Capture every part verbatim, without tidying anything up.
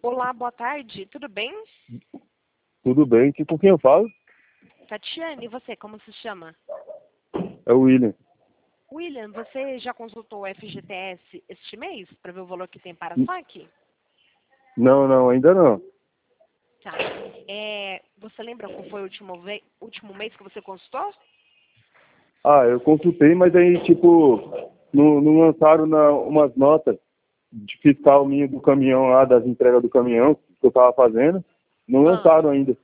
Olá, boa tarde, tudo bem? Tudo bem, que, com quem eu falo? Tatiane, e você, como se chama? É o William. William, você já consultou o F G T S este mês para ver o valor que tem para saque? Não, não, ainda não. Tá. É, você lembra qual foi o último, ve- último mês que você consultou? Ah, eu consultei, mas aí, tipo, não, não lançaram na, umas notas de fiscal minha do caminhão lá, das entregas do caminhão que eu tava fazendo. Não Ah, lançaram ainda.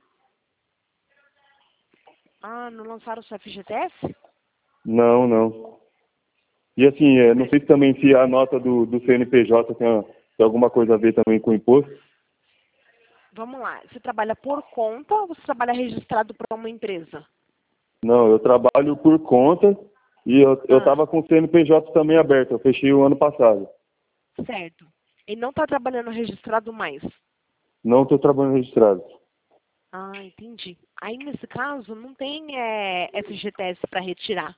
ah não lançaram o seu F G T S? Não, não. E assim, é, não sei se também se a nota do, do C N P J tem, tem alguma coisa a ver também com o imposto. Vamos lá, você trabalha por conta ou você trabalha registrado para uma empresa? Não, eu trabalho por conta e eu, eu Ah, tava com o C N P J também aberto. Eu fechei o ano passado. certo. E não está trabalhando registrado mais? Não estou trabalhando registrado. Ah, entendi. Aí, nesse caso, não tem é, F G T S para retirar.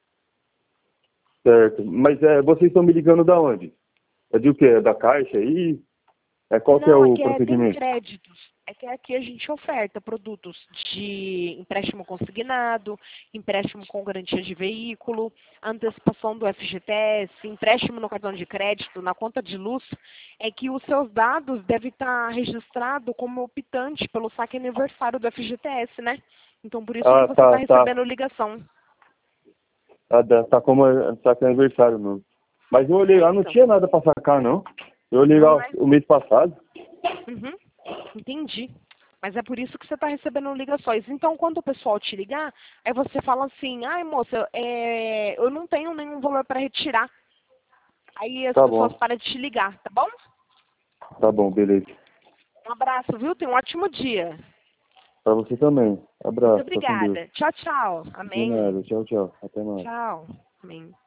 Certo. Mas é, vocês estão me ligando da onde? É de o quê? É da Caixa aí? É qual que é Não, é o que é, tem procedimento? créditos. É que aqui a gente oferta produtos de empréstimo consignado, empréstimo com garantia de veículo, antecipação do F G T S, empréstimo no cartão de crédito, na conta de luz. É que os seus dados devem estar registrados como optante pelo saque aniversário do F G T S, né? Então, por isso que Ah, você está tá, tá. recebendo ligação. Ah, tá, tá como tá com aniversário mesmo. Mas eu olhei É, lá, não então. tinha nada pra sacar, não. Eu olhei Não, lá né? o mês passado. Uhum, entendi. Mas é por isso que você está recebendo ligações. Então, quando o pessoal te ligar, aí você fala assim, ai moça, é, eu não tenho nenhum valor para retirar. Aí as Tá pessoas bom, param de te ligar, tá bom? tá bom, beleza. Um abraço, viu? Tenha um ótimo dia. Pra você também. Muito Abraço, tá com Deus. obrigada. Tchau, tchau. De Amém. nada, tchau, tchau. Até mais. Tchau. Amém.